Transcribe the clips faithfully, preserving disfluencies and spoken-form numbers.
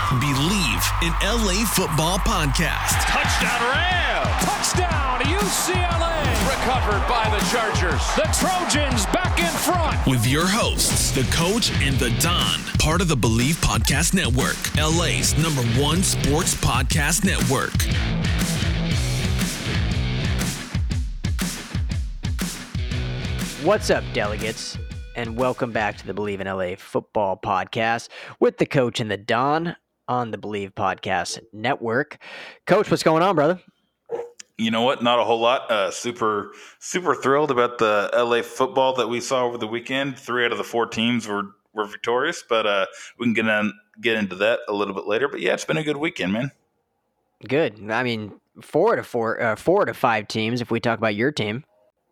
Believe in L A Football Podcast. Touchdown Rams! Touchdown U C L A! Recovered by the Chargers. The Trojans back in front. With your hosts, the Coach and the Don, part of the Believe Podcast Network, L A's number one sports podcast network. What's up, delegates? And welcome back to the Believe in L A Football Podcast with the Coach and the Don on the Believe Podcast Network. Coach, what's going on, brother? You know what? Not a whole lot. Uh, super, super thrilled about the L A football that we saw over the weekend. Three out of the four teams were, were victorious, but uh, we can get on, get into that a little bit later. But yeah, it's been a good weekend, man. Good. I mean, four to four, uh, four to five teams. If we talk about your team.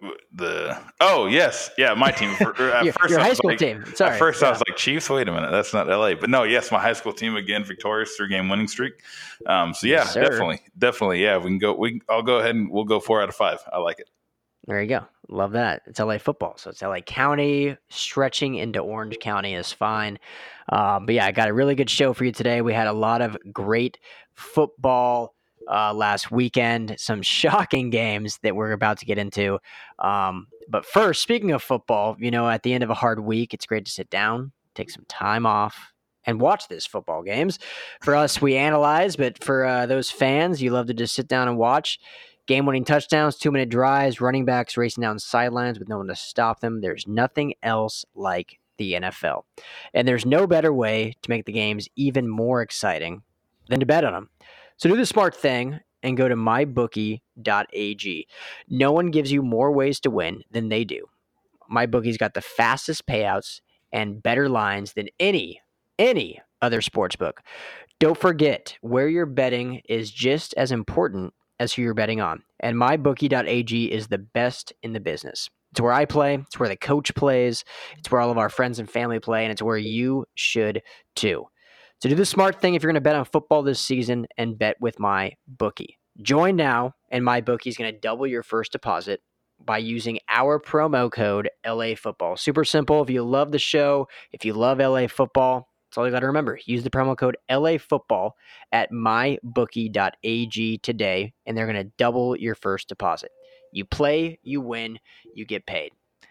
The oh yes yeah my team for, at your, first your high school like, team sorry at first yeah. I was like Chiefs, wait a minute, that's not L A, but no, yes, my high school team again victorious, three game winning streak. Um so yeah, yes, definitely definitely yeah we can go we I'll go ahead and we'll go four out of five. I like it. There you go. Love that. It's L A football, so it's L A County. Stretching into Orange County is fine. Um, but yeah, I got a really good show for you today. We had a lot of great football uh, last weekend. Some shocking games that we're about to get into. Um, but first, speaking of football, you know, at the end of a hard week, it's great to sit down, take some time off, and watch this football games. For us, we analyze, but for uh, those fans, you love to just sit down and watch. Game-winning touchdowns, two-minute drives, running backs racing down sidelines with no one to stop them. There's nothing else like the N F L. And there's no better way to make the games even more exciting than to bet on them. So do the smart thing and go to my bookie dot a g. No one gives you more ways to win than they do. MyBookie's got the fastest payouts and better lines than any, any other sportsbook. Don't forget, where you're betting is just as important as who you're betting on. And my bookie dot a g is the best in the business. It's where I play. It's where the coach plays. It's where all of our friends and family play. And it's where you should too. So do the smart thing if you're going to bet on football this season and bet with MyBookie. Join now, and MyBookie is going to double your first deposit by using our promo code L A Football. Super simple. If you love the show, if you love L A Football, that's all you got to remember. Use the promo code L A Football at my bookie dot a g today, and they're going to double your first deposit. You play, you win, you get paid.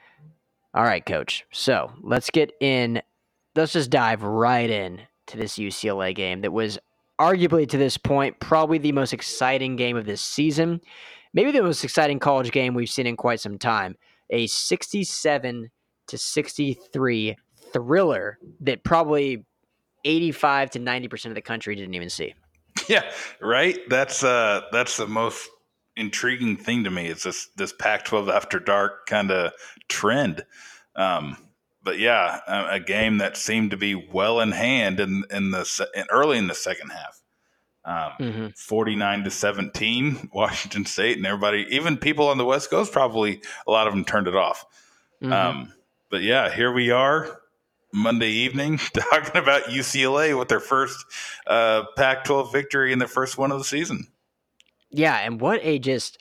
All right, Coach. So let's get in. Let's just dive right in to this U C L A game that was arguably to this point probably the most exciting game of this season. Maybe the most exciting college game we've seen in quite some time. A sixty-seven to sixty-three thriller that probably eighty-five to ninety percent of the country didn't even see. Yeah, right. That's uh, that's the most intriguing thing to me. It's this this Pac twelve after dark kind of trend. Um, but yeah, a, a game that seemed to be well in hand in in the in, early in the second half. Um, mm-hmm. forty-nine to seventeen, Washington State, and everybody, even people on the West Coast, probably a lot of them turned it off. Mm-hmm. Um, but yeah, here we are. Monday evening, talking about U C L A with their first uh, Pac twelve victory in their first one of the season. Yeah, and what a just,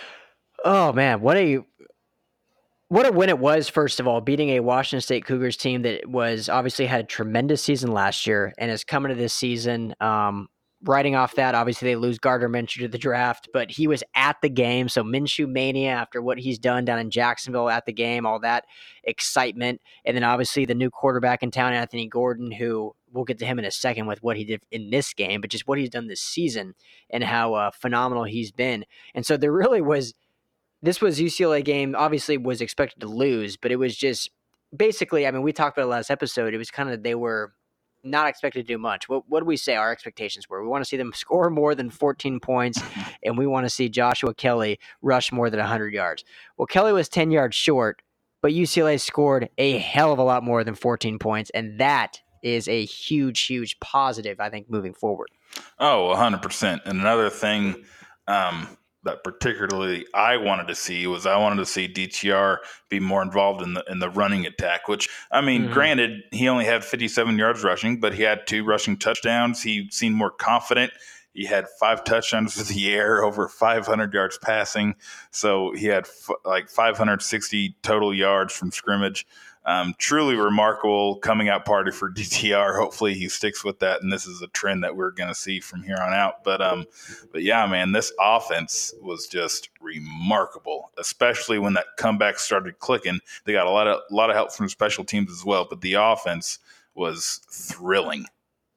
oh man, what a what a win it was, first of all, beating a Washington State Cougars team that was obviously had a tremendous season last year and is coming to this season. Um, Writing off that, obviously they lose Gardner Minshew to the draft, but he was at the game. So Minshew mania after what he's done down in Jacksonville at the game, all that excitement. And then obviously the new quarterback in town, Anthony Gordon, who we'll get to him in a second with what he did in this game, but just what he's done this season and how uh, phenomenal he's been. And so there really was, this was U C L A game, obviously was expected to lose, but it was just basically, I mean, we talked about it last episode. It was kind of, they were not expected to do much. What, what do we say our expectations were? We want to see them score more than fourteen points, and we want to see Joshua Kelly rush more than one hundred yards. Well, Kelly was ten yards short, but U C L A scored a hell of a lot more than fourteen points, and that is a huge, huge positive, I think, moving forward. Oh, one hundred percent. And another thing um, that particularly I wanted to see was I wanted to see D T R be more involved in the in the running attack, which, I mean, mm-hmm. granted, he only had fifty-seven yards rushing, but he had two rushing touchdowns. He seemed more confident. He had five touchdowns in the air, over five hundred yards passing. So he had f- like five hundred sixty total yards from scrimmage. Um, truly remarkable coming out party for D T R. Hopefully he sticks with that, and this is a trend that we're going to see from here on out. But um, but yeah, man, this offense was just remarkable, especially when that comeback started clicking. They got a lot of a lot of help from special teams as well, but the offense was thrilling.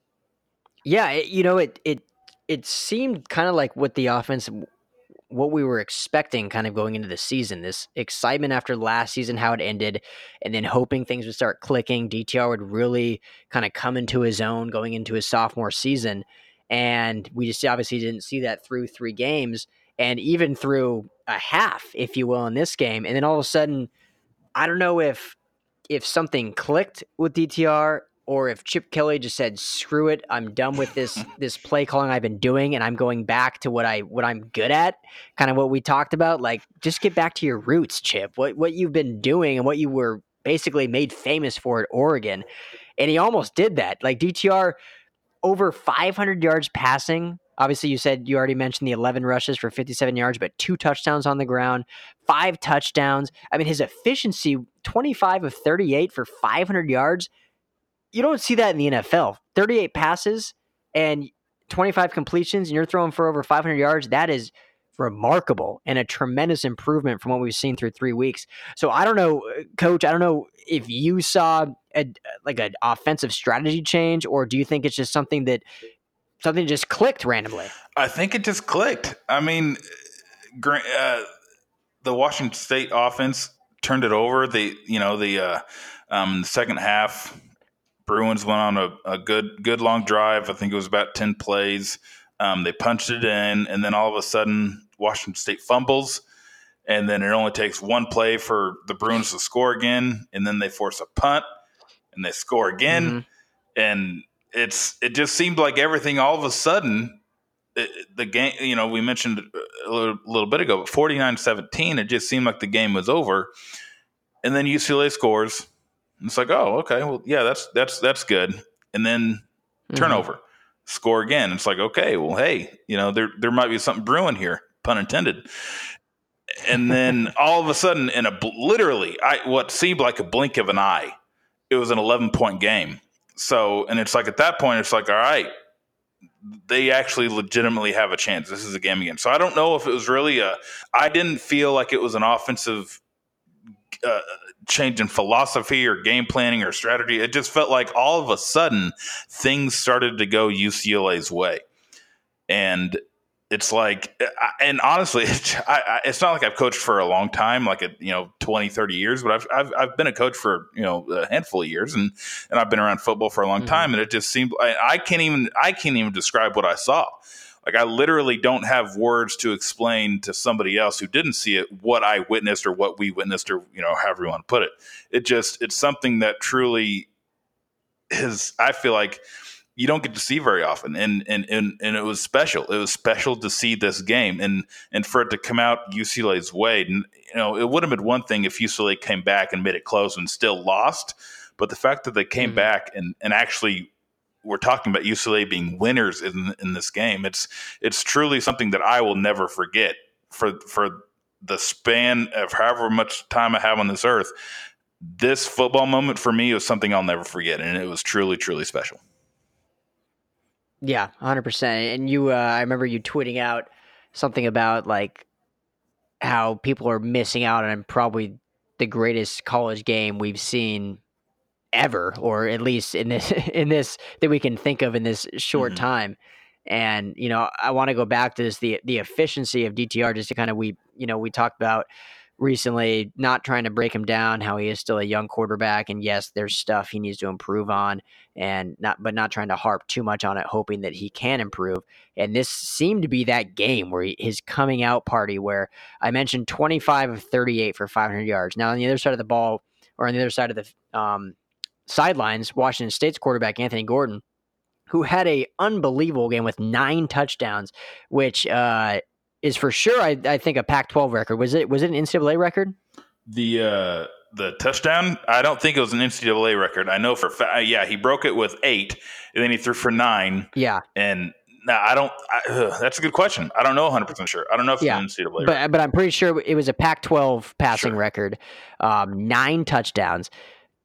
Yeah, it, you know, it it it seemed kind of like what the offense, what we were expecting kind of going into the season, this excitement after last season, how it ended, and then hoping things would start clicking. D T R would really kind of come into his own going into his sophomore season. And we just obviously didn't see that through three games and even through a half, if you will, in this game. And then all of a sudden, I don't know if, if something clicked with D T R, or if Chip Kelly just said, screw it, I'm done with this this play calling I've been doing, and I'm going back to what, I, what I'm good at, kind of what we talked about. Like, just get back to your roots, Chip, what, what you've been doing and what you were basically made famous for at Oregon. And he almost did that. Like, D T R, over five hundred yards passing. Obviously, you said you already mentioned the eleven rushes for fifty-seven yards, but two touchdowns on the ground, five touchdowns. I mean, his efficiency, twenty-five of thirty-eight for five hundred yards. You don't see that in the N F L. thirty-eight passes and twenty-five completions, and you're throwing for over five hundred yards. That is remarkable and a tremendous improvement from what we've seen through three weeks. So I don't know, Coach, I don't know if you saw a, like an offensive strategy change, or do you think it's just something that something just clicked randomly? I think it just clicked. I mean, uh, the Washington State offense turned it over. They, you know, the uh, um, the second half, Bruins went on a, a good, good long drive. I think it was about ten plays. Um, they punched it in, and then all of a sudden, Washington State fumbles, and then it only takes one play for the Bruins to score again, and then they force a punt, and they score again, mm-hmm. and it's it just seemed like everything all of a sudden, it, the game. You know, we mentioned a little, a little bit ago, but forty-nine seventeen, it just seemed like the game was over, and then U C L A scores. It's like, oh, okay, well, yeah, that's that's that's good. And then turnover, mm-hmm. score again. It's like, okay, well, hey, you know, there there might be something brewing here, pun intended. And then all of a sudden, in a literally, I what seemed like a blink of an eye, it was an eleven point game. So, and it's like at that point, it's like, all right, they actually legitimately have a chance. This is a game again. So I don't know if it was really a. I didn't feel like it was an offensive. Uh, change in philosophy or game planning or strategy. It just felt like all of a sudden things started to go U C L A's way. And it's like, and honestly, it's, I, I, it's not like I've coached for a long time, like a, you know, twenty, thirty years, but I've, I've, I've been a coach for, you know, a handful of years, and, and I've been around football for a long mm-hmm. time. And it just seemed, I, I can't even, I can't even describe what I saw. Like, I literally don't have words to explain to somebody else who didn't see it what I witnessed or what we witnessed, or, you know, however you want to put it. It just, it's something that truly is, I feel like you don't get to see very often. And, and, and, and it was special. It was special to see this game, and, and for it to come out U C L A's way. And, you know, it would have been one thing if U C L A came back and made it close and still lost. But the fact that they came mm-hmm. back and, and actually, we're talking about U C L A being winners in in this game. It's it's truly something that I will never forget for for the span of however much time I have on this earth. This football moment for me was something I'll never forget, and it was truly, truly special. Yeah, one hundred percent. And you, uh, I remember you tweeting out something about like how people are missing out on probably the greatest college game we've seen ever, or at least in this in this that we can think of in this short mm-hmm. time. And you know, I want to go back to this the the efficiency of D T R, just to kind of we you know we talked about recently, not trying to break him down, how he is still a young quarterback, and yes, there's stuff he needs to improve on, and not but not trying to harp too much on it, hoping that he can improve. And this seemed to be that game where he, his coming out party, where I mentioned twenty-five of thirty-eight for five hundred yards. Now on the other side of the ball, or on the other side of the um sidelines, Washington State's quarterback Anthony Gordon, who had a unbelievable game with nine touchdowns, which uh, is for sure, I, I think, a Pac twelve record. Was it? Was it an N C double A record? The uh, the touchdown? I don't think it was an N C double A record. I know for fa- yeah, he broke it with eight, and then he threw for nine. Yeah, and now I don't. I, ugh, that's a good question. I don't know one hundred percent sure. I don't know if yeah, it's an N C double A but record. but I'm pretty sure it was a Pac twelve passing sure. record. Um, nine touchdowns.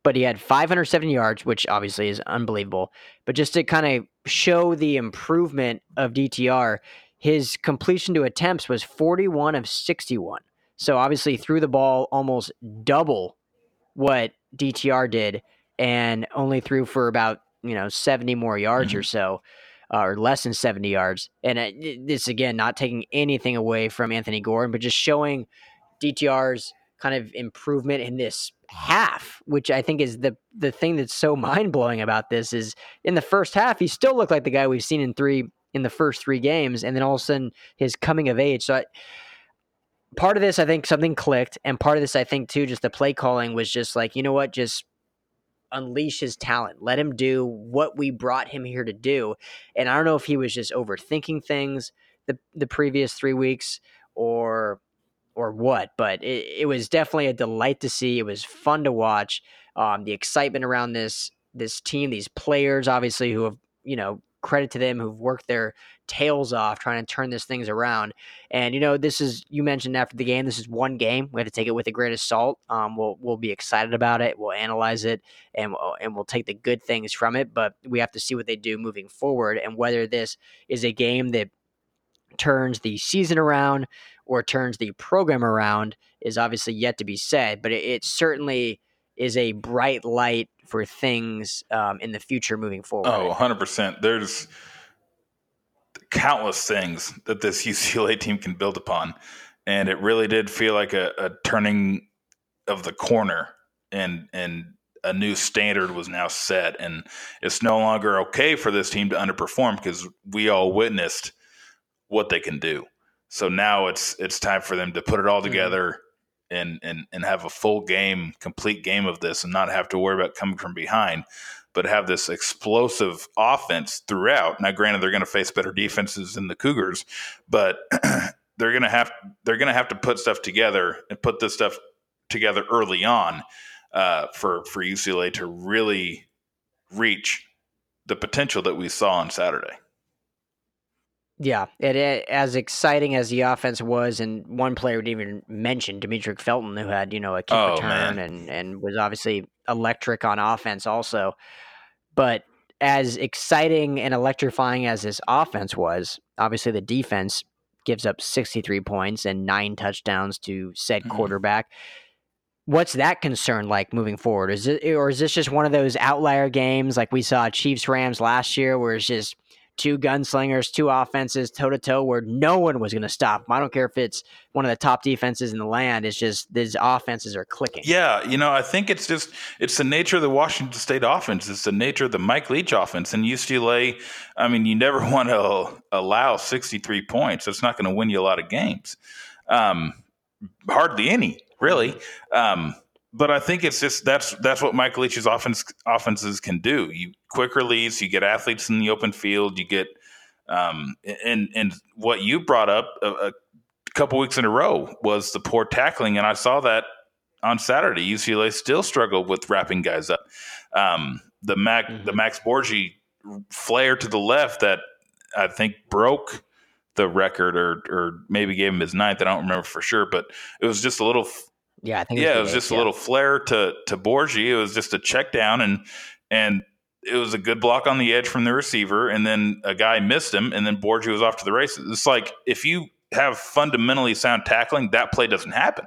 but he had five hundred seventy yards, which obviously is unbelievable. But just to kind of show the improvement of D T R, his completion to attempts was forty-one of sixty-one. So obviously threw the ball almost double what D T R did, and only threw for about, you know, seventy more yards mm-hmm. or so, uh, or less than seventy yards. And it, this, again, not taking anything away from Anthony Gordon, but just showing D T R's kind of improvement in this half, which I think is the the thing that's so mind-blowing about this is in the first half, he still looked like the guy we've seen in three in the first three games, and then all of a sudden his coming of age. So I, part of this, I think something clicked, and part of this, I think too, just the play calling was just like, you know what, just unleash his talent. Let him do what we brought him here to do. And I don't know if he was just overthinking things the the previous three weeks or or what, but it, it was definitely a delight to see. It was fun to watch. Um, the excitement around this this team, these players, obviously, who have, you know, credit to them, who've worked their tails off trying to turn this things around. And, you know, this is, you mentioned after the game, this is one game. We have to take it with a grain of salt. Um, we'll we'll be excited about it. We'll analyze it, and we'll, and we'll take the good things from it. But we have to see what they do moving forward, and whether this is a game that turns the season around or turns the program around is obviously yet to be said. But it, it certainly is a bright light for things um, in the future moving forward. Oh, one hundred percent. There's countless things that this U C L A team can build upon. And it really did feel like a, a turning of the corner, and and a new standard was now set. And it's no longer okay for this team to underperform because we all witnessed what they can do. So now it's it's time for them to put it all together mm-hmm. and, and and have a full game, complete game of this, and not have to worry about coming from behind, but have this explosive offense throughout. Now, granted, they're going to face better defenses than the Cougars, but they're going to have they're going to have to put stuff together and put this stuff together early on uh, for for U C L A to really reach the potential that we saw on Saturday. Yeah, it, it as exciting as the offense was, and one player we didn't even mention, Demetric Felton, who had, you know, a kick oh, return and, and was obviously electric on offense also. But as exciting and electrifying as this offense was, obviously the defense gives up sixty-three points and nine touchdowns to said mm-hmm. quarterback. What's that concern like moving forward? Is it, or is this just one of those outlier games like we saw Chiefs Rams last year, where it's just two gunslingers, two offenses toe-to-toe where no one was going to stop them? I don't care if it's one of the top defenses in the land. It's just these offenses are clicking. Yeah, you know, I think it's just it's the nature of the Washington State offense. It's the nature of the Mike Leach offense. And U C L A, I mean, you never want to allow sixty-three points. That's not going to win you a lot of games. Um, hardly any, really. Um But I think it's just that's that's what Mike Leach's offense offenses can do. You quick release, you get athletes in the open field, you get um, and and what you brought up a, a couple weeks in a row was the poor tackling, and I saw that on Saturday. U C L A still struggled with wrapping guys up. Um, the Mac mm-hmm. the Max Borgi flare to the left that I think broke the record, or or maybe gave him his ninth. I don't remember for sure, but it was just a little. Yeah, I think yeah, it was, it was just yeah. a little flare to to Borgi. It was just a check down, and and it was a good block on the edge from the receiver, and then a guy missed him, and then Borgi was off to the races. It's like if you have fundamentally sound tackling, that play doesn't happen.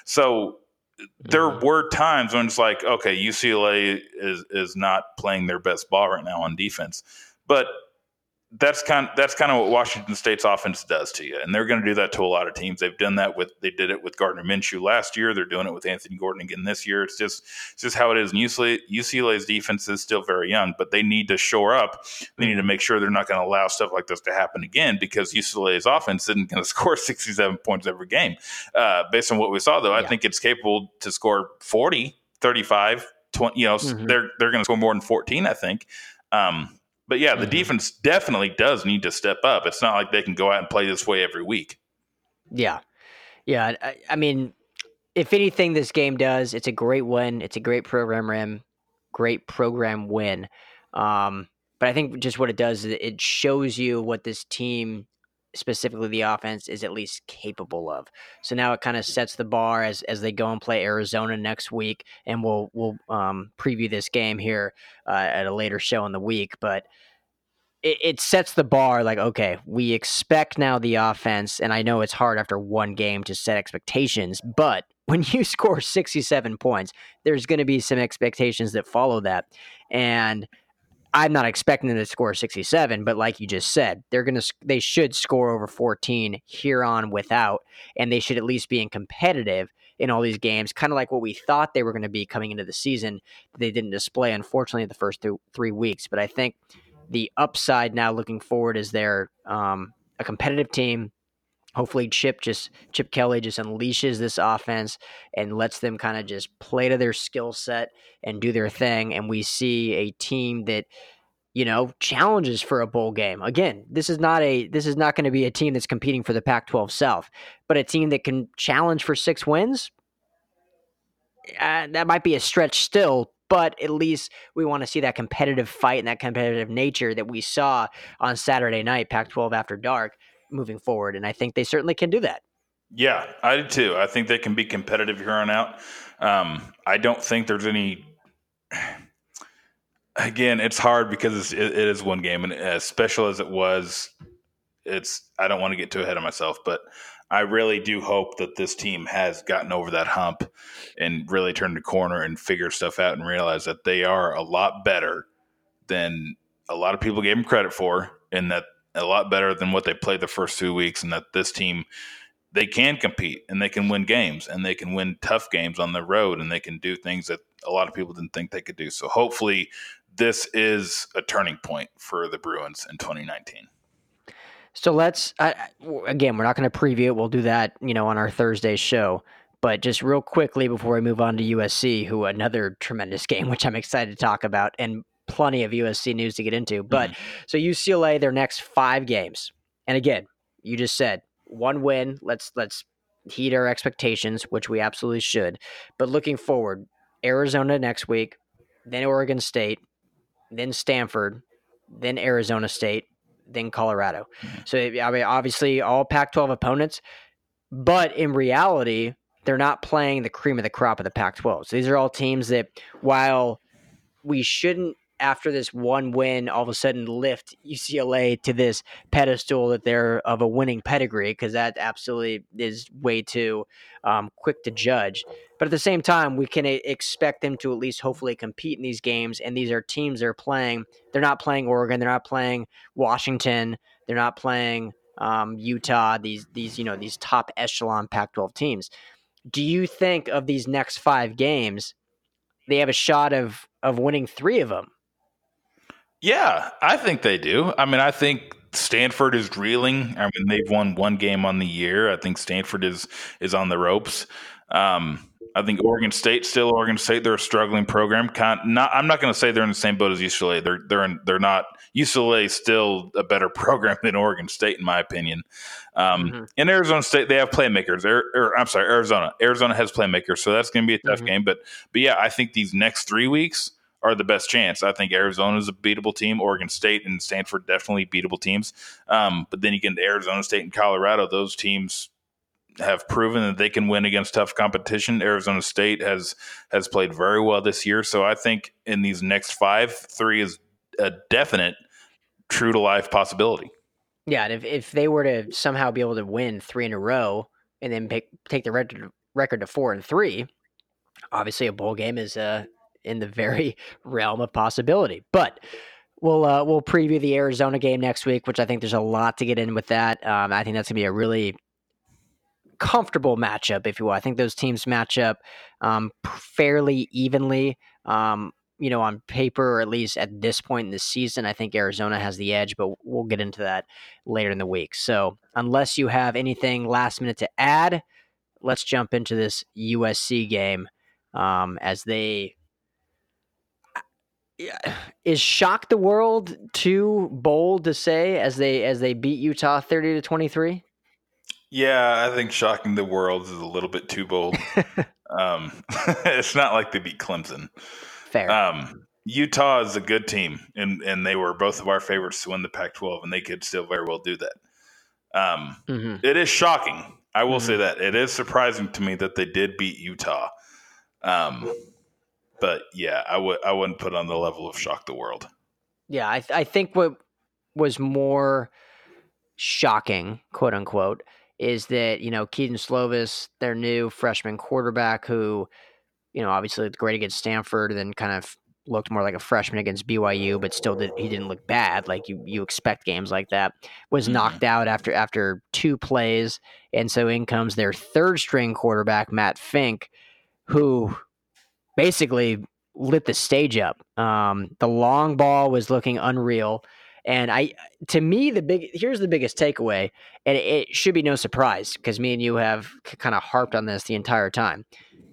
So mm-hmm. there were times when it's like, okay, U C L A is is not playing their best ball right now on defense, but that's kind of, that's kind of what Washington State's offense does to you, and they're going to do that to a lot of teams. They've done that with they did it with Gardner Minshew last year. They're doing it with Anthony Gordon again this year. It's just it's just how it is. And U C L A, U C L A's defense is still very young, but they need to shore up. They need to make sure they're not going to allow stuff like this to happen again, because U C L A's offense isn't going to score sixty-seven points every game. Uh, based on what we saw, though, I yeah. think it's capable to score forty, thirty-five, twenty. You know, mm-hmm. they're they're going to score more than fourteen, I think. Um, But, yeah, the mm-hmm. defense definitely does need to step up. It's not like they can go out and play this way every week. Yeah. Yeah, I, I mean, if anything this game does, it's a great win. It's a great program win, great program win. Um, but I think just what it does is it shows you what this team specifically the offense, is at least capable of. So now it kind of sets the bar as as they go and play Arizona next week, and we'll we'll um, preview this game here uh, at a later show in the week. But it, it sets the bar like, okay, we expect now the offense, and I know it's hard after one game to set expectations, but when you score sixty-seven points, there's going to be some expectations that follow that, and I'm not expecting them to score sixty-seven, but like you just said, they're gonna they should score over fourteen here on without, and they should at least be in competitive in all these games, kind of like what we thought they were going to be coming into the season. They didn't display, unfortunately, the first th- three weeks. But I think the upside now, looking forward, is they're um, a competitive team. Hopefully, Chip just Chip Kelly just unleashes this offense and lets them kind of just play to their skill set and do their thing. And we see a team that, you know, challenges for a bowl game. Again, this is not a this is not going to be a team that's competing for the Pac twelve South, but a team that can challenge for six wins. Uh, that might be a stretch still, but at least we want to see that competitive fight and that competitive nature that we saw on Saturday night, Pac twelve After Dark, moving forward. And I think they certainly can do that. Yeah, I do too. I think they can be competitive here on out. Um, I don't think there's any. Again, it's hard because it's, it, it is one game, and as special as it was, it's. I don't want to get too ahead of myself, but I really do hope that this team has gotten over that hump and really turned the corner and figured stuff out and realized that they are a lot better than a lot of people gave them credit for, and that a lot better than what they played the first two weeks, and that this team, they can compete and they can win games and they can win tough games on the road and they can do things that a lot of people didn't think they could do. So hopefully this is a turning point for the Bruins in twenty nineteen. So let's, uh, again, we're not going to preview it. We'll do that, you know, on our Thursday show. But just real quickly before we move on to U S C, who another tremendous game, which I'm excited to talk about, and plenty of U S C news to get into. But mm-hmm. So U C L A, their next five games. And again, you just said one win. Let's let's heed our expectations, which we absolutely should. But looking forward, Arizona next week, then Oregon State, then Stanford, then Arizona State, then Colorado. Mm-hmm. So I mean, obviously all Pac twelve opponents, but in reality, they're not playing the cream of the crop of the Pac twelve. So these are all teams that, while we shouldn't, after this one win, all of a sudden lift U C L A to this pedestal that they're of a winning pedigree, because that absolutely is way too um, quick to judge. But at the same time, we can expect them to at least hopefully compete in these games. And these are teams they're playing. They're not playing Oregon. They're not playing Washington. They're not playing um, Utah. These these you know these top echelon Pac twelve teams. Do you think of these next five games, they have a shot of of winning three of them? Yeah, I think they do. I mean, I think Stanford is reeling. I mean, they've won one game on the year. I think Stanford is is on the ropes. Um, I think Oregon State, still Oregon State, they're a struggling program. Con- not, I'm not going to say they're in the same boat as U C L A. They're they're in, they're not. U C L A is still a better program than Oregon State, in my opinion. Um, mm-hmm. In Arizona State, they have playmakers. Or, or, I'm sorry, Arizona. Arizona has playmakers, so that's going to be a tough mm-hmm. game. But but yeah, I think these next three weeks are the best chance. I think Arizona is a beatable team. Oregon State and Stanford definitely beatable teams. Um, but then you get into Arizona State and Colorado. Those teams have proven that they can win against tough competition. Arizona State has has played very well this year. So I think in these next five, three is a definite true to life possibility. Yeah, and if, if they were to somehow be able to win three in a row and then pick, take the record record to four and three, obviously a bowl game is uh, in the very realm of possibility. But we'll uh, we'll preview the Arizona game next week, which I think there's a lot to get in with that. Um, I think that's gonna be a really comfortable matchup, if you will. I think those teams match up um, fairly evenly. Um, you know, on paper, or at least at this point in the season, I think Arizona has the edge, but we'll get into that later in the week. So unless you have anything last minute to add, let's jump into this U S C game um, as they is shock the world too bold to say as they as they beat Utah thirty to twenty-three. Yeah, I think shocking the world is a little bit too bold. um, it's not like they beat Clemson. Fair. Um, Utah is a good team, and, and they were both of our favorites to win the Pac twelve, and they could still very well do that. Um, Mm-hmm. it is shocking. I will Mm-hmm. say that. It is surprising to me that they did beat Utah. Um, but, yeah, I, w- I wouldn't put on the level of shock the world. Yeah, I, th- I think what was more shocking, quote unquote, is that, you know, Keaton Slovis, their new freshman quarterback who, you know, obviously looked great against Stanford and then kind of looked more like a freshman against B Y U, but still did he didn't look bad. Like you you expect games like that. Was Mhm. knocked out after after two plays. And so in comes their third string quarterback, Matt Fink, who basically lit the stage up. Um, the long ball was looking unreal. And I, to me, the big here's the biggest takeaway, and it, it should be no surprise because me and you have c- kind of harped on this the entire time.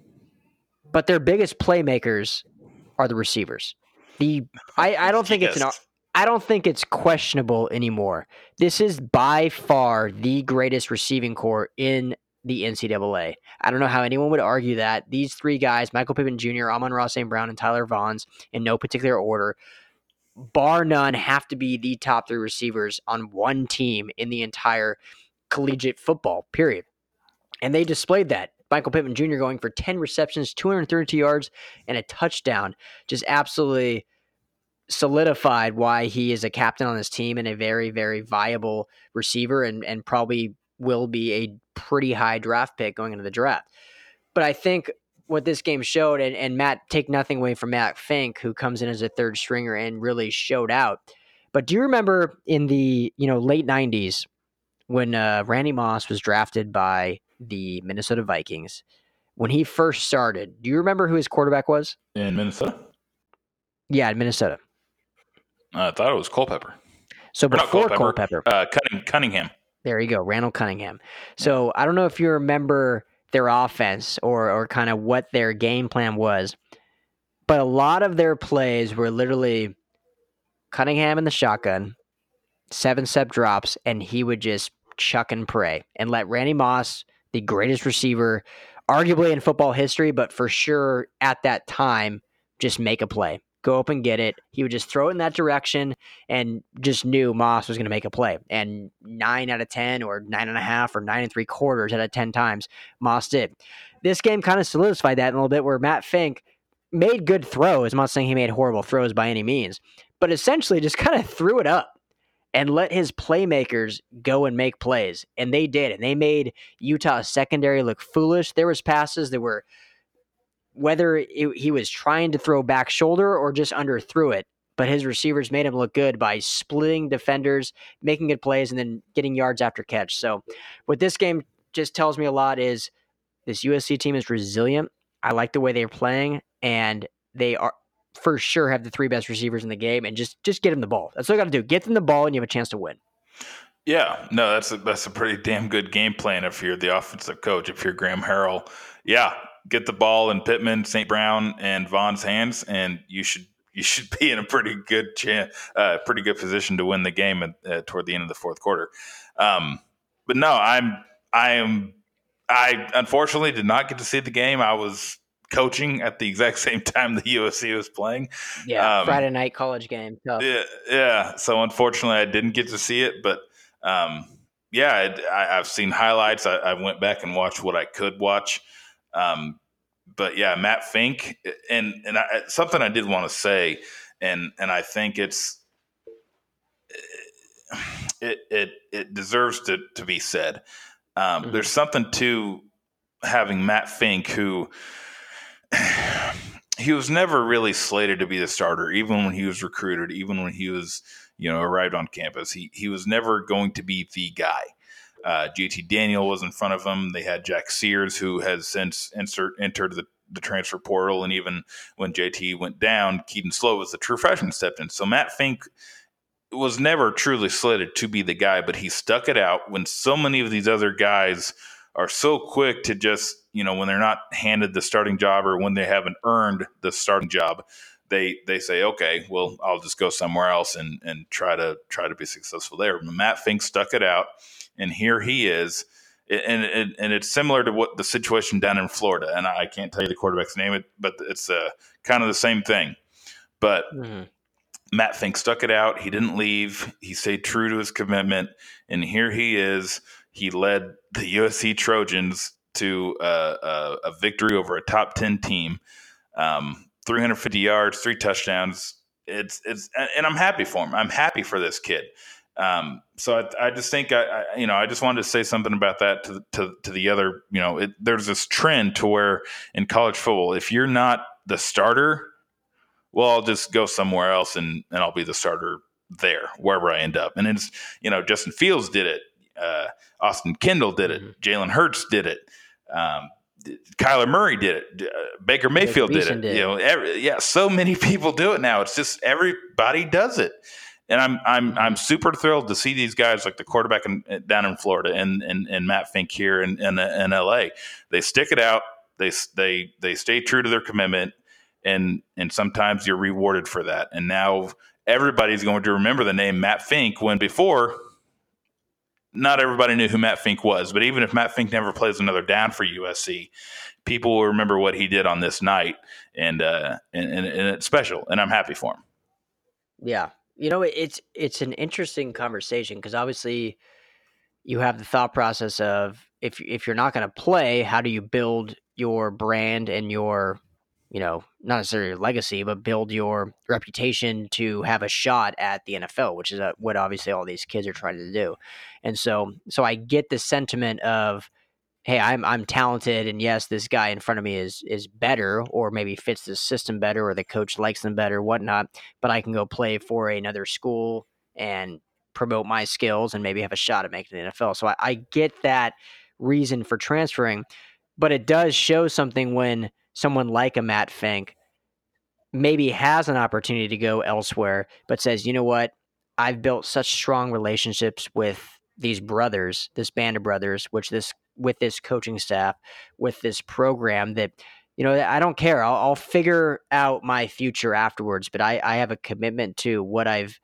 But their biggest playmakers are the receivers. The I, I don't think it's an Yes. I don't think it's questionable anymore. This is by far the greatest receiving core in the N C double A. I don't know how anyone would argue that. These three guys, Michael Pittman Junior, Amon-Ra Saint Brown, and Tyler Vaughns, in no particular order, bar none, have to be the top three receivers on one team in the entire collegiate football, period. And they displayed that. Michael Pittman Junior going for ten receptions, two hundred thirty-two yards, and a touchdown. Just absolutely solidified why he is a captain on this team and a very, very viable receiver and, and probably will be a pretty high draft pick going into the draft. But I think what this game showed, and, and Matt, take nothing away from Matt Fink, who comes in as a third stringer and really showed out. But do you remember in the you know late nineties when uh, Randy Moss was drafted by the Minnesota Vikings, when he first started, do you remember who his quarterback was? In Minnesota? Yeah, in Minnesota. Uh, I thought it was Culpepper. So Or not before Culpepper. Culpepper, Uh, Cunning, Cunningham. there you go, Randall Cunningham. So I don't know if you remember their offense or or kind of what their game plan was, but a lot of their plays were literally Cunningham in the shotgun, seven step drops, and he would just chuck and pray and let Randy Moss, the greatest receiver, arguably in football history, but for sure at that time, just make a play. Go up and get it. He would just throw it in that direction and just knew Moss was going to make a play. And nine out of ten or nine and a half or nine and three quarters out of ten times, Moss did. This game kind of solidified that in a little bit where Matt Fink made good throws. I'm not saying he made horrible throws by any means, but essentially just kind of threw it up and let his playmakers go and make plays. And they did. And they made Utah's secondary look foolish. There was passes that were, whether it, he was trying to throw back shoulder or just underthrew it, but his receivers made him look good by splitting defenders, making good plays, and then getting yards after catch. So what this game just tells me a lot is this U S C team is resilient. I like the way they're playing, and they are for sure have the three best receivers in the game, and just just get them the ball. That's all you got to do. Get them the ball, and you have a chance to win. Yeah, no, that's a, that's a pretty damn good game plan if you're the offensive coach. If you're Graham Harrell, yeah, get the ball in Pittman, Saint Brown, and Vaughn's hands, and you should you should be in a pretty good chance, uh, pretty good position to win the game at, uh, toward the end of the fourth quarter. Um, but no, I'm I am I unfortunately did not get to see the game. I was coaching at the exact same time the U S C was playing. Yeah, Um, Friday night college game. Tough. Yeah, yeah. So unfortunately, I didn't get to see it, but um, yeah, I, I've seen highlights. I, I went back and watched what I could watch. Um, but yeah, Matt Fink, and and I, something I did want to say, and and I think it's it it it deserves to to be said. Um, Mhm. There's something to having Matt Fink, who he was never really slated to be the starter, even when he was recruited, even when he was, you know, arrived on campus. He he was never going to be the guy. Uh, J T Daniel was in front of him. They had Jack Sears, who has since insert, entered the, the transfer portal. And even when J T went down, Keaton Slovis, the true freshman, stepped in. So Matt Fink was never truly slated to be the guy, but he stuck it out when so many of these other guys are so quick to just, you know, when they're not handed the starting job or when they haven't earned the starting job, they they say, okay, well, I'll just go somewhere else and and try to try to be successful there. But Matt Fink stuck it out, and here he is. And, and and it's similar to what the situation down in Florida, and I can't tell you the quarterback's name, but it's uh, kind of the same thing. But Mhm. Matt Fink stuck it out. He didn't leave. He stayed true to his commitment. And here he is. He led the U S C Trojans to uh, a, a victory over a top ten team. Um, three hundred fifty yards, three touchdowns. It's it's, and I'm happy for him. I'm happy for this kid. Um, so I, I just think I, I, you know, I just wanted to say something about that to to, to the other. You know, it, there's this trend to where in college football, if you're not the starter, well, I'll just go somewhere else and and I'll be the starter there wherever I end up. And it's, you know, Justin Fields did it, uh, Austin Kendall did it, mm-hmm. Jalen Hurts did it. Um, Kyler Murray did it. Uh, Baker Mayfield did it. did. You know, every, yeah, so many people do it now. It's just everybody does it, and I'm I'm I'm super thrilled to see these guys like the quarterback in, down in Florida and and, and Matt Fink here in, in in L A. They stick it out. They they they stay true to their commitment, and and sometimes you're rewarded for that. And now everybody's going to remember the name Matt Fink when before. Not everybody knew who Matt Fink was, but even if Matt Fink never plays another down for U S C, people will remember what he did on this night, and uh, and, and, and it's special, and I'm happy for him. Yeah, you know, it's it's an interesting conversation because obviously you have the thought process of if if you're not going to play, how do you build your brand and your, you know, not necessarily your legacy, but build your reputation to have a shot at the N F L, which is what obviously all these kids are trying to do. And so, so I get the sentiment of, hey, I'm I'm talented, and yes, this guy in front of me is is better, or maybe fits the system better, or the coach likes them better, whatnot. But I can go play for another school and promote my skills, and maybe have a shot at making the N F L. So I, I get that reason for transferring, but it does show something when someone like a Matt Fink maybe has an opportunity to go elsewhere, but says, you know what, I've built such strong relationships with these brothers, this band of brothers, which this with this coaching staff, with this program that, you know, I don't care. I'll, I'll figure out my future afterwards, but I, I have a commitment to what I've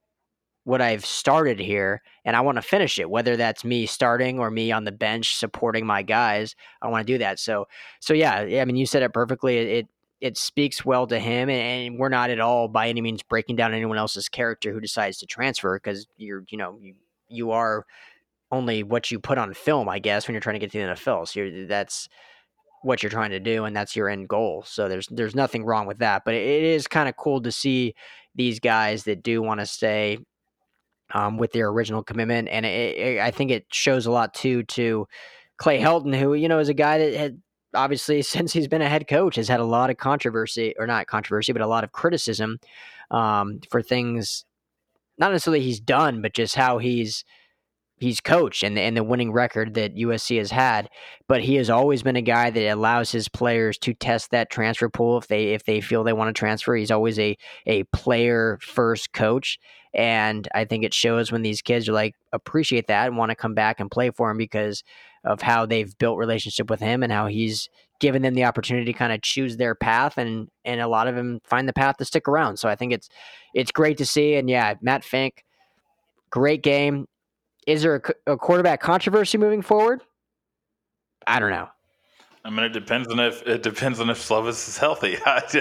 what I've started here, and I want to finish it, whether that's me starting or me on the bench supporting my guys. I want to do that. So, so yeah, I mean, you said it perfectly. It, it, it speaks well to him, and, and we're not at all by any means breaking down anyone else's character who decides to transfer, because you're, you know, you, you are only what you put on film, I guess, when you're trying to get to the N F L. So you're, that's what you're trying to do, and that's your end goal. So there's, there's nothing wrong with that, but it, it is kind of cool to see these guys that do want to stay Um, with their original commitment. And it, it, I think it shows a lot too to Clay Helton, who, you know, is a guy that had obviously, since he's been a head coach, has had a lot of controversy, or not controversy, but a lot of criticism um, for things, not necessarily he's done, but just how he's he's coached and the, and the winning record that U S C has had. But he has always been a guy that allows his players to test that transfer pool if they if they feel they want to transfer. He's always a a player first coach. And I think it shows when these kids are like, appreciate that and want to come back and play for him because of how they've built relationship with him and how he's given them the opportunity to kind of choose their path, and and a lot of them find the path to stick around. So I think it's it's great to see. And yeah, Matt Fink, great game. Is there a, a quarterback controversy moving forward? I don't know. I mean, it depends on if it depends on if Slovis is healthy.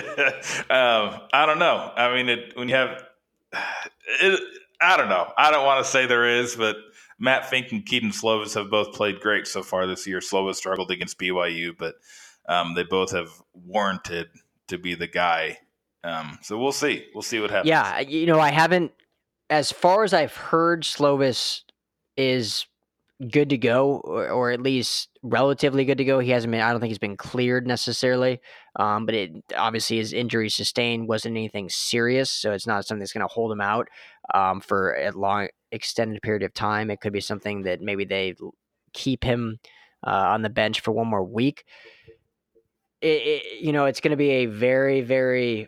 um, I don't know. I mean, it, when you have, it, I don't know. I don't want to say there is, but Matt Fink and Keaton Slovis have both played great so far this year. Slovis struggled against B Y U, but um, they both have warranted to be the guy. Um, so we'll see. We'll see what happens. Yeah, you know, I haven't, as far as I've heard, Slovis is good to go, or, or at least relatively good to go. He hasn't been, I don't think he's been cleared necessarily, um, but it obviously his injury sustained wasn't anything serious, so it's not something that's going to hold him out um, for a long, extended period of time. It could be something that maybe they keep him uh, on the bench for one more week. It, it, you know, it's going to be a very, very,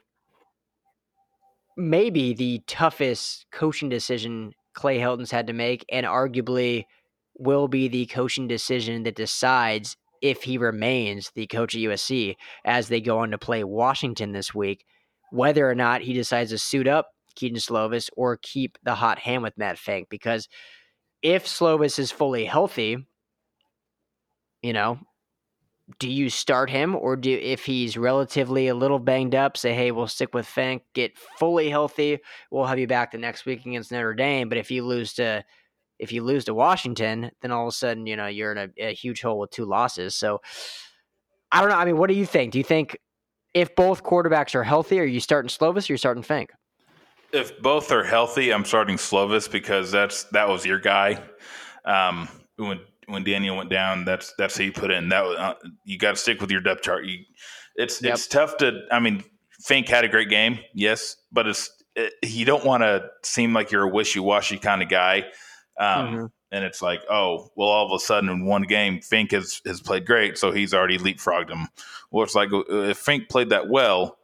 maybe the toughest coaching decision Clay Helton's had to make, and arguably will be the coaching decision that decides if he remains the coach at U S C as they go on to play Washington this week, whether or not he decides to suit up Keaton Slovis or keep the hot hand with Matt Fink. Because if Slovis is fully healthy, you know, do you start him, or do if he's relatively a little banged up, say, hey, we'll stick with Fink, get fully healthy, we'll have you back the next week against Notre Dame. But if you lose to if you lose to Washington, then all of a sudden, you know, you're in a, a huge hole with two losses. So I don't know. I mean, what do you think? Do you think if both quarterbacks are healthy, are you starting Slovis or you're starting Fink? If both are healthy, I'm starting Slovis because that's that was your guy. Um, when when Daniel went down, that's that's who you put in. That was, uh, you got to stick with your depth chart. You, it's yep. it's tough to. I mean, Fink had a great game, yes, but it's it, you don't want to seem like you're a wishy-washy kind of guy. Um, mm-hmm. And it's like, oh, well, all of a sudden in one game, Fink has has played great, so he's already leapfrogged him. Well, it's like if Fink played that well,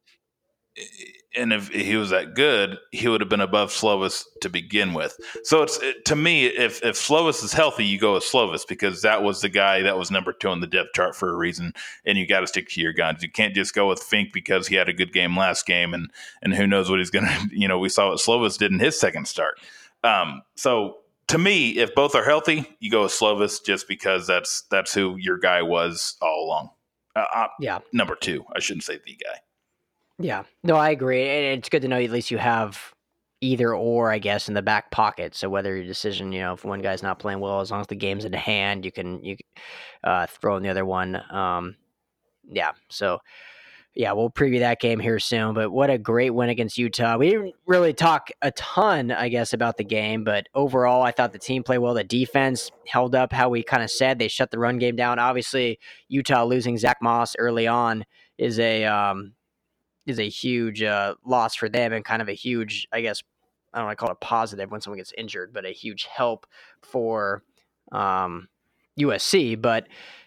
and if he was that good, he would have been above Slovis to begin with. So it's it, to me, if if Slovis is healthy, you go with Slovis because that was the guy that was number two on the depth chart for a reason, and you got to stick to your guns. You can't just go with Fink because he had a good game last game, and and who knows what he's going to. You know, we saw what Slovis did in his second start. Um, so to me, if both are healthy, you go with Slovis just because that's that's who your guy was all along. Uh, uh, yeah, number two. I shouldn't say the guy. Yeah, no, I agree. And it's good to know at least you have either or, I guess, in the back pocket. So whether your decision, you know, if one guy's not playing well, as long as the game's in hand, you can you uh, throw in the other one. Um, yeah, so yeah, we'll preview that game here soon. But what a great win against Utah. We didn't really talk a ton, I guess, about the game, but overall, I thought the team played well. The defense held up how we kind of said. They shut the run game down. Obviously, Utah losing Zach Moss early on is a um, is a huge uh, loss for them and kind of a huge, I guess, I don't want to call it a positive when someone gets injured, but a huge help for um, U S C. But,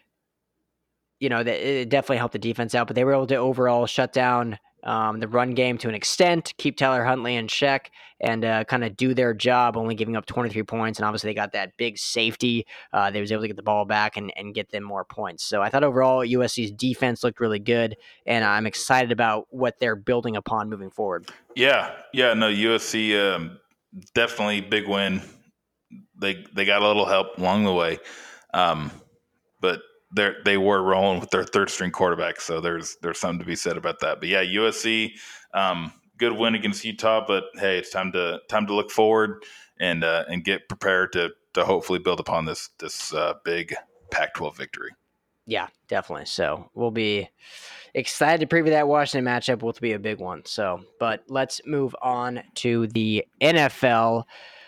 you know, it definitely helped the defense out, but they were able to overall shut down um, the run game to an extent, keep Tyler Huntley in check, and uh, kind of do their job, only giving up twenty-three points. And obviously they got that big safety. Uh, they was able to get the ball back and, and get them more points. So I thought overall U S C's defense looked really good, and I'm excited about what they're building upon moving forward. Yeah, yeah, no, U S C um, definitely big win. They they got a little help along the way, um, but they they were rolling with their third string quarterback, so there's there's something to be said about that. But yeah, U S C, um, good win against Utah, but hey, it's time to time to look forward and uh, and get prepared to to hopefully build upon this this uh, big Pac twelve victory. Yeah, definitely. So we'll be excited to preview that Washington matchup. Will be a big one. So, but let's move on to the N F L.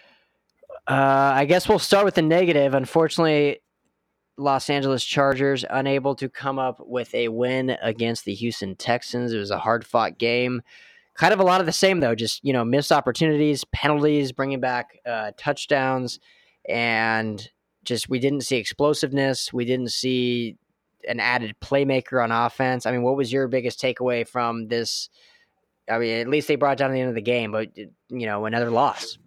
Uh, I guess we'll start with the negative. Unfortunately, Los Angeles Chargers unable to come up with a win against the Houston Texans. It was a hard-fought game. Kind of a lot of the same, though. Just, you know, missed opportunities, penalties, bringing back uh, touchdowns, and just we didn't see explosiveness. We didn't see an added playmaker on offense. I mean, what was your biggest takeaway from this? I mean, at least they brought it down to the end of the game, but, you know, another loss.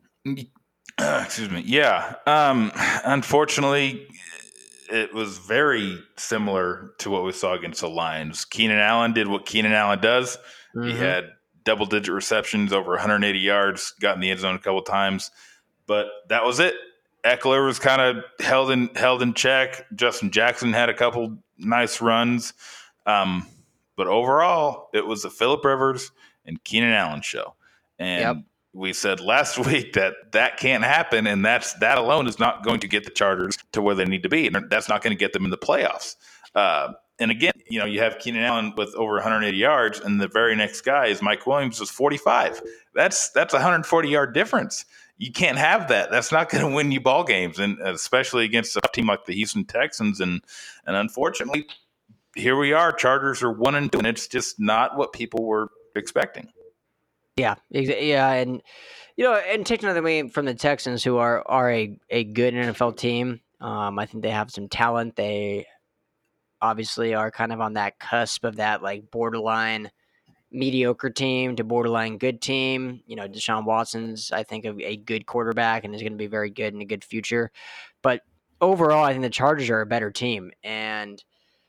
Uh, excuse me. Yeah. Um, unfortunately, it was very similar to what we saw against the Lions. Keenan Allen did what Keenan Allen does. Mm-hmm. He had double-digit receptions, over one hundred eighty yards, got in the end zone a couple times, but that was it. Eckler was kind of held in held in check. Justin Jackson had a couple nice runs, um, but overall, it was a Phillip Rivers and Keenan Allen show. And yep. we said last week that that can't happen, and that's that alone is not going to get the Chargers to where they need to be, and that's not going to get them in the playoffs. Uh, and again, you know, you have Keenan Allen with over one hundred eighty yards, and the very next guy is Mike Williams with forty-five. That's that's a one hundred forty yard difference. You can't have that. That's not going to win you ball games, and especially against a team like the Houston Texans. And and unfortunately, here we are. Chargers are one and two, and it's just not what people were expecting. Yeah, yeah, and you know, and take another way from the Texans, who are are a, a good N F L team. Um, I think they have some talent. They obviously are kind of on that cusp of that like borderline mediocre team to borderline good team. You know, Deshaun Watson's, I think, a, a good quarterback and is going to be very good in a good future. But overall, I think the Chargers are a better team. And,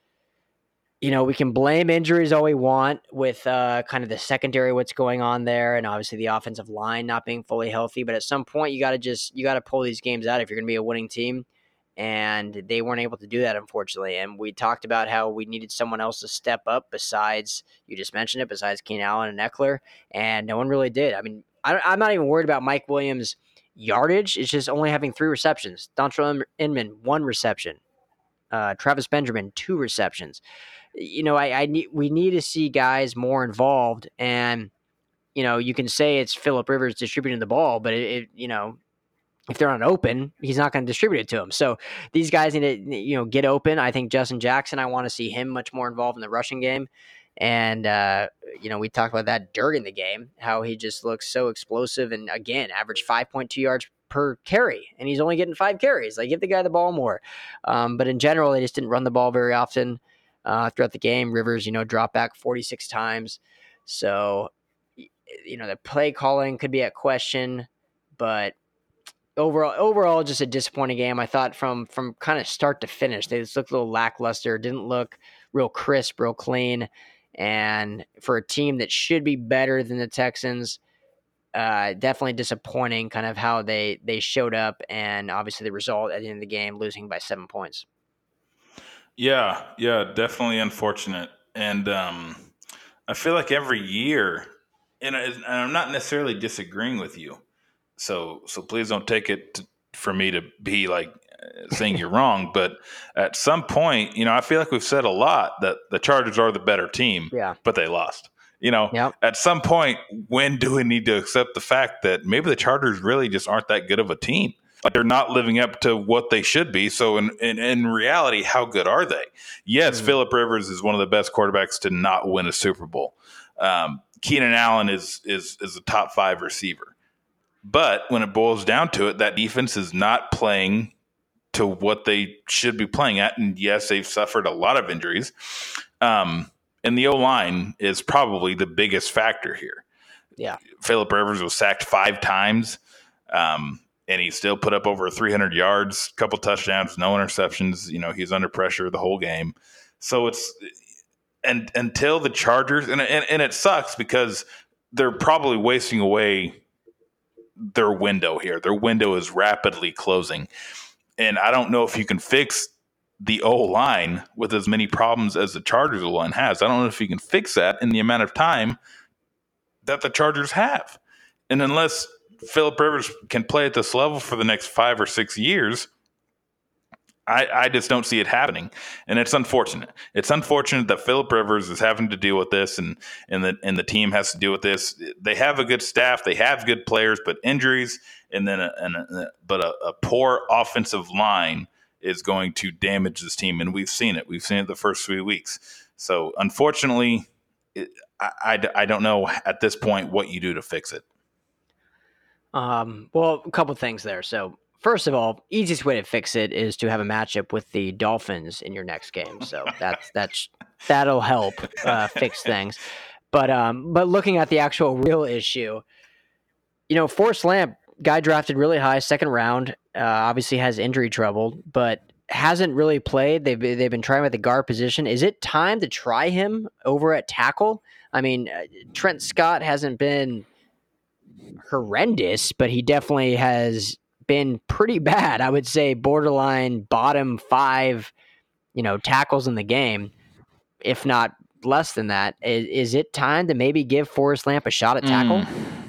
you know, we can blame injuries all we want with uh, kind of the secondary, what's going on there, and obviously the offensive line not being fully healthy. But at some point, you got to just, you got to pull these games out if you're going to be a winning team. and they weren't able to do that, unfortunately. And we talked about how we needed someone else to step up besides, you just mentioned it, besides Keenan Allen and Eckler, and no one really did. I mean, I, I'm not even worried about Mike Williams' yardage. It's just only having three receptions. Dontrell Inman, one reception. Uh, Travis Benjamin, two receptions. You know, I, I need, we need to see guys more involved, and you know, you can say it's Phillip Rivers distributing the ball, but it, it you know, if they're not open, he's not going to distribute it to them. So these guys need to, you know, get open. I think Justin Jackson, I want to see him much more involved in the rushing game. And, uh, you know, we talked about that during the game, how he just looks so explosive and, again, averaged five point two yards per carry, and he's only getting five carries. Like, give the guy the ball more. Um, but in general, they just didn't run the ball very often uh, throughout the game. Rivers, you know, dropped back forty-six times. So, you know, the play calling could be at question, but Overall, overall, just a disappointing game. I thought from from kind of start to finish, they just looked a little lackluster. Didn't look real crisp, real clean. And for a team that should be better than the Texans, uh, definitely disappointing. Kind of how they they showed up, and obviously the result at the end of the game, losing by seven points. Yeah, yeah, definitely unfortunate. And um, I feel like every year, and, and I'm not necessarily disagreeing with you. So, so please don't take it to, for me to be like saying you're wrong. But at some point, you know, I feel like we've said a lot that the Chargers are the better team, yeah. but they lost. You know, yep. At some point, when do we need to accept the fact that maybe the Chargers really just aren't that good of a team? Like, they're not living up to what they should be. So in, in, in reality, how good are they? Yes, mm. Phillip Rivers is one of the best quarterbacks to not win a Super Bowl. Um, Keenan Allen is is is a top five receiver. But when it boils down to it, that defense is not playing to what they should be playing at. And yes, they've suffered a lot of injuries. Um, and the O-line is probably the biggest factor here. Yeah. Phillip Rivers was sacked five times, um, and he still put up over three hundred yards, a couple touchdowns, no interceptions. You know, he's under pressure the whole game. So it's and until the Chargers, and, and, and it sucks because they're probably wasting away their window here. Their window is rapidly closing. And I don't know if you can fix the O-line with as many problems as the Chargers O-line has. I don't know if you can fix that in the amount of time that the Chargers have. And unless Phillip Rivers can play at this level for the next five or six years, I, I just don't see it happening. And it's unfortunate. It's unfortunate that Phillip Rivers is having to deal with this, and, and, the, and the team has to deal with this. They have a good staff. They have good players, but injuries and then a, and a, but a, a poor offensive line is going to damage this team. And we've seen it. We've seen it the first three weeks. So unfortunately, it, I, I, I don't know at this point what you do to fix it. Um, well, a couple things there. So, first of all, easiest way to fix it is to have a matchup with the Dolphins in your next game. So that's that's that'll help uh, fix things. But um, but looking at the actual real issue, you know, Forrest Lamp, guy drafted really high, second round, uh, obviously has injury trouble, but hasn't really played. They've they've been trying with the guard position. Is it time to try him over at tackle? I mean, uh, Trent Scott hasn't been horrendous, but he definitely has been pretty bad. I would say borderline bottom five, you know, tackles in the game, if not less than that. Is, is it time to maybe give Forrest Lamp a shot at tackle?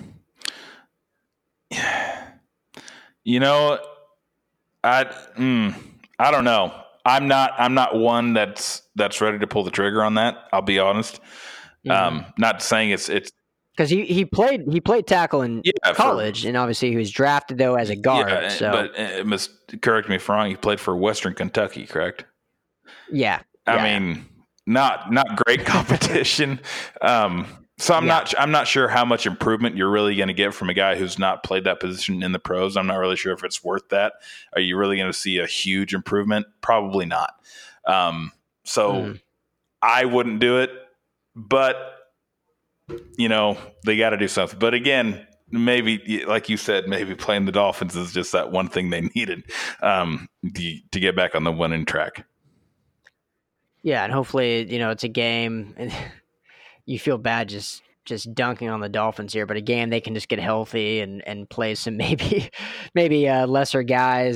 Mm. You know, I mm, I don't know. I'm not I'm not one that's that's ready to pull the trigger on that. I'll be honest. Mm-hmm. Um, not saying it's it's. Because he, he played he played tackle in yeah, college, for, and obviously he was drafted though as a guard. Yeah, so. But it must correct me if I'm wrong. He played for Western Kentucky, correct? Yeah. I yeah. mean, not not great competition. um, so I'm yeah. not I'm not sure how much improvement you're really going to get from a guy who's not played that position in the pros. I'm not really sure if it's worth that. Are you really going to see a huge improvement? Probably not. Um, so mm. I wouldn't do it, but. You know, they got to do something. But again, maybe, like you said, maybe playing the Dolphins is just that one thing they needed um, to, to get back on the winning track. Yeah, and hopefully, you know, it's a game, and you feel bad just just dunking on the Dolphins here, but a game they can just get healthy and, and play some maybe maybe uh, lesser guys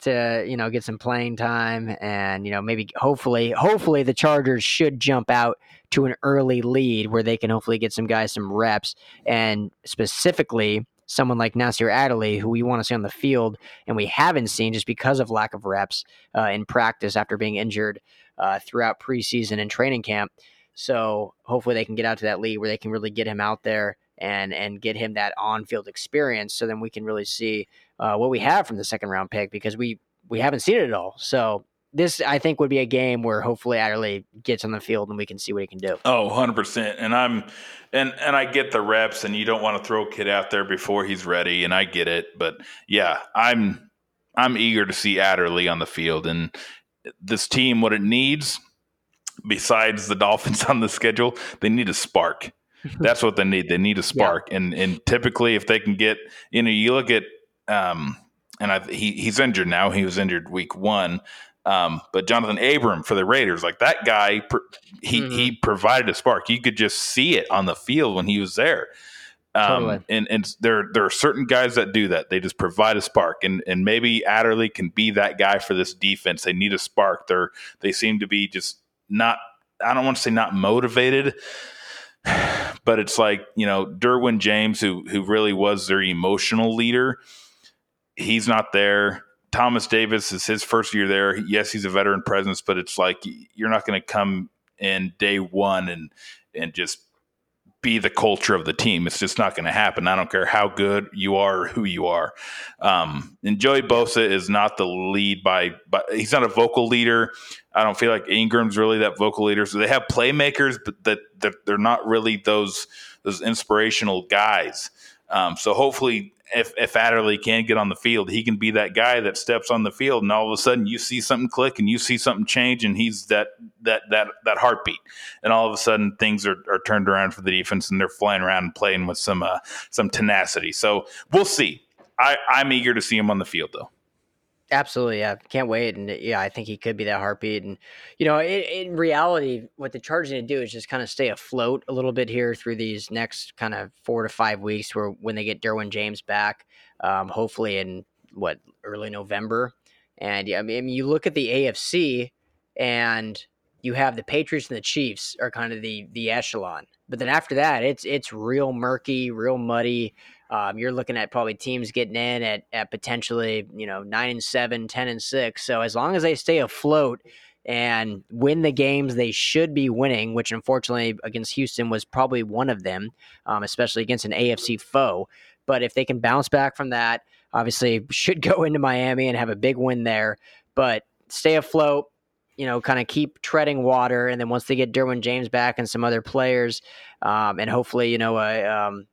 to, you know, get some playing time, and, you know, maybe hopefully, hopefully the Chargers should jump out to an early lead where they can hopefully get some guys some reps, and specifically someone like Nasir Adderley, who we want to see on the field and we haven't seen just because of lack of reps uh, in practice after being injured uh, throughout preseason and training camp. So hopefully they can get out to that lead where they can really get him out there and and get him that on-field experience, so then we can really see uh, what we have from the second-round pick, because we, we haven't seen it at all. So this, I think, would be a game where hopefully Adderley gets on the field and we can see what he can do. Oh, one hundred percent. And I'm and and I get the reps, and you don't want to throw a kid out there before he's ready, and I get it. But yeah, I'm I'm eager to see Adderley on the field. And this team, what it needs, besides the Dolphins on the schedule, they need a spark. That's what they need. They need a spark. Yeah. And and typically if they can get, you know, you look at um and I he he's injured now. He was injured week one. Um, but Jonathan Abram for the Raiders, like that guy, he mm-hmm. he provided a spark. You could just see it on the field when he was there. Um, totally. And and there there are certain guys that do that. They just provide a spark, and and maybe Adderley can be that guy for this defense. They need a spark. They're they seem to be just not. I don't want to say not motivated, but it's like, you know, Derwin James, who who really was their emotional leader, he's not there. Thomas Davis is his first year there. Yes, he's a veteran presence, but it's like you're not going to come in day one and and just be the culture of the team. It's just not going to happen. I don't care how good you are or who you are. Um, and Joey Bosa is not the lead by, by – he's not a vocal leader. I don't feel like Ingram's really that vocal leader. So they have playmakers, but that, that they're not really those those inspirational guys. Um, so hopefully if, if Adderley can get on the field, he can be that guy that steps on the field and all of a sudden you see something click and you see something change, and he's that that that that heartbeat. And all of a sudden things are, are turned around for the defense, and they're flying around and playing with some uh, some tenacity. So we'll see. I, I'm eager to see him on the field, though. Absolutely, yeah. Can't wait. And yeah, I think he could be that heartbeat. And, you know, in, in reality, what the Chargers need to do is just kind of stay afloat a little bit here through these next kind of four to five weeks where when they get Derwin James back, um, hopefully in, what, early November. And, yeah, I mean, you look at the A F C, and you have the Patriots and the Chiefs are kind of the the echelon. But then after that, it's it's real murky, real muddy. Um, you're looking at probably teams getting in at, at potentially, you know, nine and seven, ten and six. So as long as they stay afloat and win the games they should be winning, which unfortunately against Houston was probably one of them, um, especially against an A F C foe. But if they can bounce back from that, obviously should go into Miami and have a big win there. But stay afloat, you know, kind of keep treading water. And then once they get Derwin James back and some other players, um, and hopefully, you know, a, um,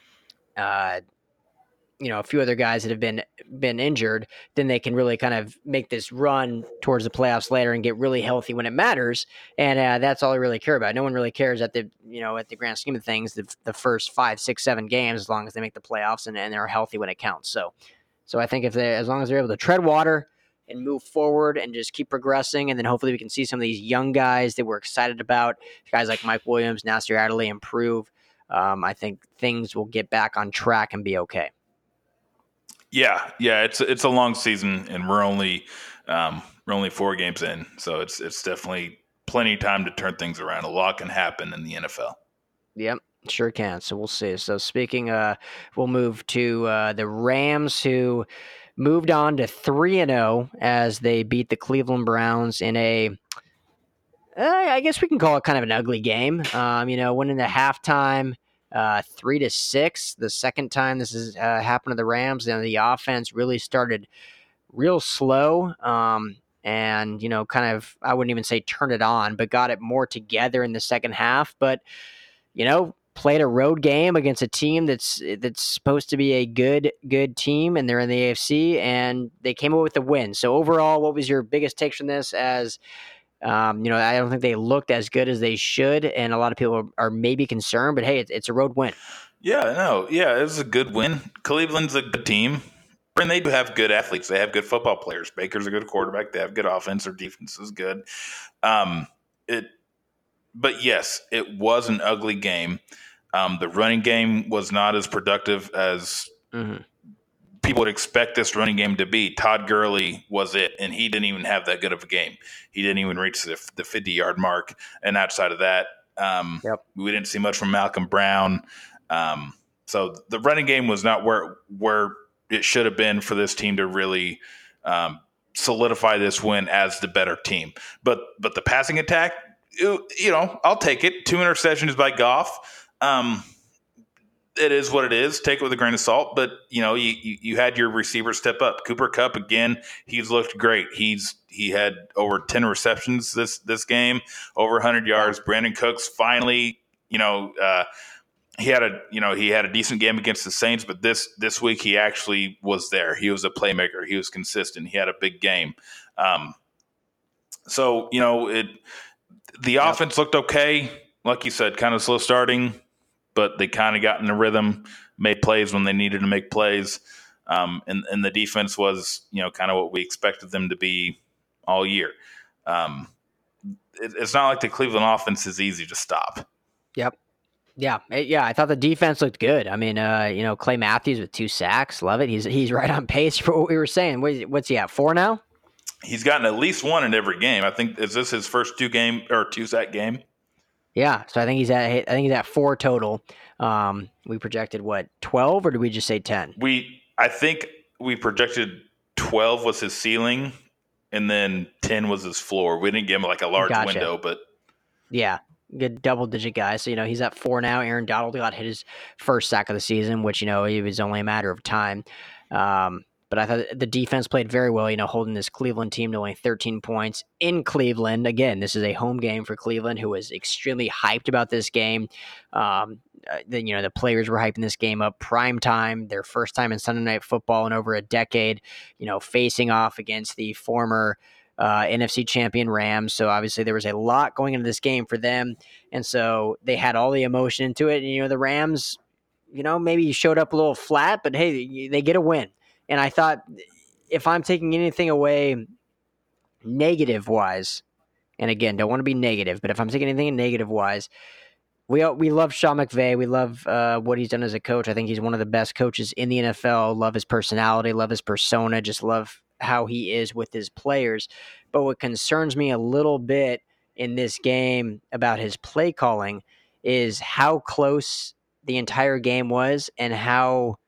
Uh, you know, a few other guys that have been been injured, then they can really kind of make this run towards the playoffs later and get really healthy when it matters. And uh, that's all I really care about. No one really cares at the, you know, at the grand scheme of things, the, the first five, six, seven games, as long as they make the playoffs and, and they're healthy when it counts. So, so I think if they, as long as they're able to tread water and move forward and just keep progressing, and then hopefully we can see some of these young guys that we're excited about, guys like Mike Williams, Nasir Adderley, improve. Um, I think things will get back on track and be okay. Yeah, yeah, it's it's a long season, and we're only um, we're only four games in, so it's it's definitely plenty of time to turn things around. A lot can happen in the N F L. Yep, sure can. So we'll see. So speaking, uh, we'll move to uh, the Rams, who moved on to three and zero as they beat the Cleveland Browns in a. Uh, I guess we can call it kind of an ugly game. Um, you know, winning at halftime, uh, three to six. The second time this has uh, happened to the Rams, and the offense really started real slow. Um, and you know, kind of, I wouldn't even say turn it on, but got it more together in the second half. But you know, played a road game against a team that's that's supposed to be a good good team, and they're in the A F C, and they came away with a win. So overall, what was your biggest take from this? As Um, you know, I don't think they looked as good as they should, and a lot of people are, are maybe concerned, but hey, it's, it's a road win. Yeah, no, yeah, it was a good win. Cleveland's a good team, and they do have good athletes. They have good football players. Baker's a good quarterback. They have good offense. Their defense is good. Um, it, but yes, it was an ugly game. Um, the running game was not as productive as mm-hmm. people would expect this running game to be. Todd Gurley was it, and he didn't even have that good of a game. He didn't even reach the, the fifty-yard mark, and outside of that, um, yep. we didn't see much from Malcolm Brown. Um, so the running game was not where where it should have been for this team to really um, solidify this win as the better team. But but the passing attack, you, you know, I'll take it. Two interceptions by Goff. Um, it is what it is. Take it with a grain of salt. But, you know, you, you, you had your receivers step up. Cooper Kupp, again, he's looked great. He's He had over ten receptions this this game, over one hundred yards. Brandon Cooks finally, you know, uh, he had a you know he had a decent game against the Saints, but this this week he actually was there. He was a playmaker. He was consistent. He had a big game. Um, so, you know, it the yep. offense looked okay. Like you said, kind of slow starting, but they kind of got in the rhythm, made plays when they needed to make plays. Um, and, and the defense was, you know, kind of what we expected them to be all year. Um, it, it's not like the Cleveland offense is easy to stop. Yep. Yeah. Yeah. I thought the defense looked good. I mean, uh, you know, Clay Matthews with two sacks. Love it. He's, he's right on pace for what we were saying. What, what's he at? Four now? He's gotten at least one in every game. I think, is this his first two game or two sack game? Yeah, so I think he's at I think he's at four total. Um, we projected what, twelve, or did we just say ten? We I think we projected twelve was his ceiling, and then ten was his floor. We didn't give him like a large gotcha. window, but yeah, good double digit guy. So you know he's at four now. Aaron Donald got hit his first sack of the season, which you know it was only a matter of time. Um, But I thought the defense played very well, you know, holding this Cleveland team to only thirteen points in Cleveland. Again, this is a home game for Cleveland, who was extremely hyped about this game. Um, then, you know, the players were hyping this game up prime time, their first time in Sunday Night Football in over a decade, you know, facing off against the former uh, N F C champion Rams. So obviously there was a lot going into this game for them. And so they had all the emotion into it. And, you know, the Rams, you know, maybe showed up a little flat, but hey, they get a win. And I thought, if I'm taking anything away negative-wise, and again, don't want to be negative, but if I'm taking anything negative-wise, we we love Sean McVay. We love uh, what he's done as a coach. I think he's one of the best coaches in the N F L. Love his personality, love his persona, just love how he is with his players. But what concerns me a little bit in this game about his play calling is how close the entire game was and how...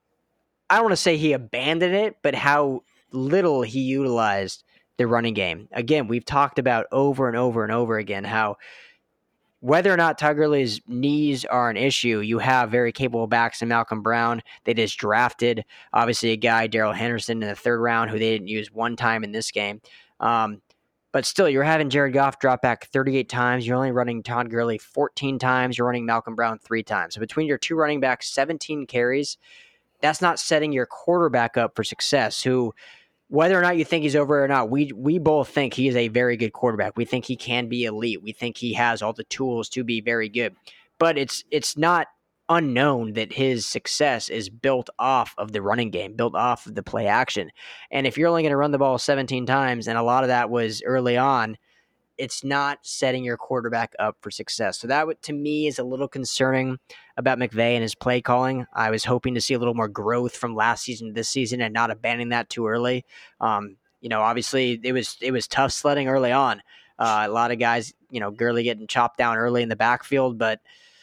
I don't want to say he abandoned it, but how little he utilized the running game. Again, we've talked about over and over and over again how whether or not Todd Gurley's knees are an issue, you have very capable backs in Malcolm Brown. They just drafted, obviously, a guy, Darrell Henderson, in the third round, who they didn't use one time in this game. Um, but still, you're having Jared Goff drop back thirty-eight times. You're only running Todd Gurley fourteen times. You're running Malcolm Brown three times. So between your two running backs, seventeen carries. That's not setting your quarterback up for success, who, whether or not you think he's over or not, we we both think he is a very good quarterback. We think he can be elite. We think he has all the tools to be very good. But it's it's not unknown that his success is built off of the running game, built off of the play action. And if you're only going to run the ball seventeen times, and a lot of that was early on, it's not setting your quarterback up for success. So that, to me, is a little concerning about McVay and his play calling. I was hoping to see a little more growth from last season to this season and not abandoning that too early. Um, you know, obviously it was it was tough sledding early on. Uh, a lot of guys, you know, Gurley getting chopped down early in the backfield, but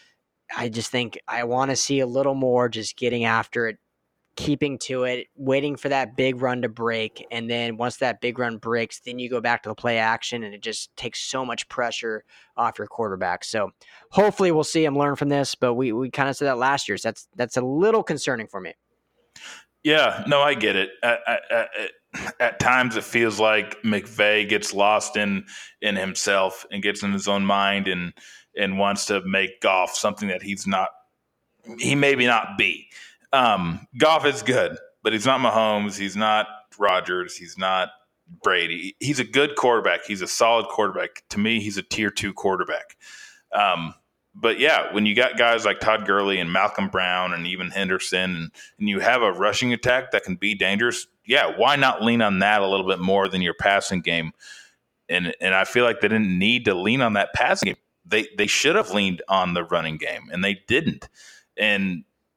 I just think I want to see a little more just getting after it, keeping to it, waiting for that big run to break. And then once that big run breaks, then you go back to the play action, and it just takes so much pressure off your quarterback. So hopefully we'll see him learn from this, but we, we kind of said that last year. So that's, that's a little concerning for me. Yeah, no, I get it. I, I, I, at times it feels like McVay gets lost in, in himself and gets in his own mind and, and wants to make Goff something that he's not, he maybe not be. Um, Goff is good, but he's not Mahomes. He's not Rodgers. He's not Brady. He's a good quarterback. He's a solid quarterback. To me, he's a tier two quarterback. Um, but yeah, when you got guys like Todd Gurley and Malcolm Brown and even Henderson, and, and you have a rushing attack that can be dangerous, yeah, why not lean on that a little bit more than your passing game? And and I feel like they didn't need to lean on that passing game. They they should have leaned on the running game, and they didn't. And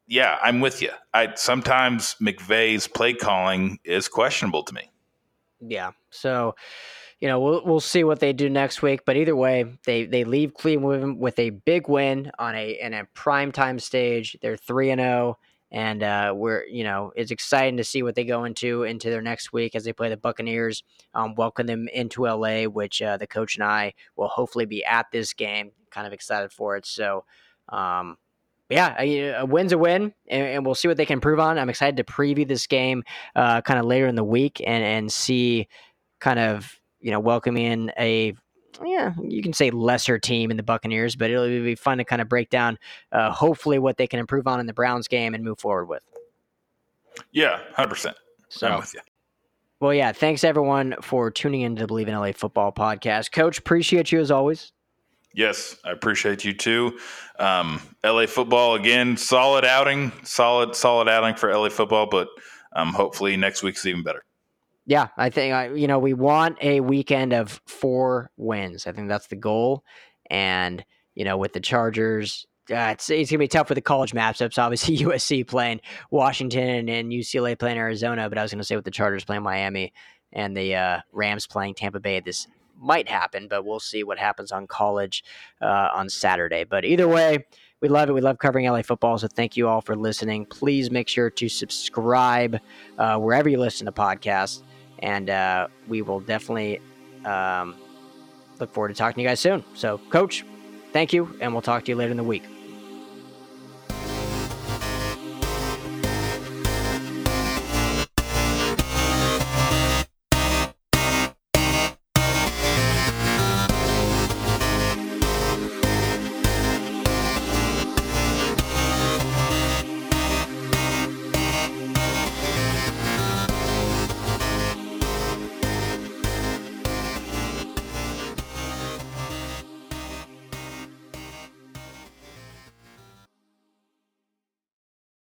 yeah, I'm with you. I sometimes McVay's play calling is questionable to me. Yeah. So, you know, we'll we'll see what they do next week. But either way, they they leave Cleveland with a big win on a in a primetime stage. They're three and zero, and uh, we're you know it's exciting to see what they go into into their next week as they play the Buccaneers. Um, welcome them into L A, which uh, the coach and I will hopefully be at this game. Kind of excited for it. So. Um, Yeah, a, a win's a win, and, and we'll see what they can improve on. I'm excited to preview this game uh, kind of later in the week and, and see kind of, you know, welcome in a, yeah, you can say lesser team in the Buccaneers, but it'll be fun to kind of break down uh, hopefully what they can improve on in the Browns game and move forward with. Yeah, one hundred percent. So, I'm with you. Well, yeah, thanks everyone for tuning in to the Believe in L A Football podcast. Coach, appreciate you as always. Yes, I appreciate you too. Um, L A football, again, solid outing, solid, solid outing for L A football, but um, hopefully next week's even better. Yeah, I think, you know, we want a weekend of four wins. I think that's the goal. And, you know, with the Chargers, uh, it's, it's going to be tough with the college matchups. Obviously, U S C playing Washington and, and U C L A playing Arizona, but I was going to say with the Chargers playing Miami and the uh, Rams playing Tampa Bay, this might happen, but we'll see what happens on college uh, on Saturday. But either way, we love it. We love covering L A football, so thank you all for listening. Please make sure to subscribe uh, wherever you listen to podcasts, and uh, we will definitely um, look forward to talking to you guys soon. So, Coach, thank you, and we'll talk to you later in the week.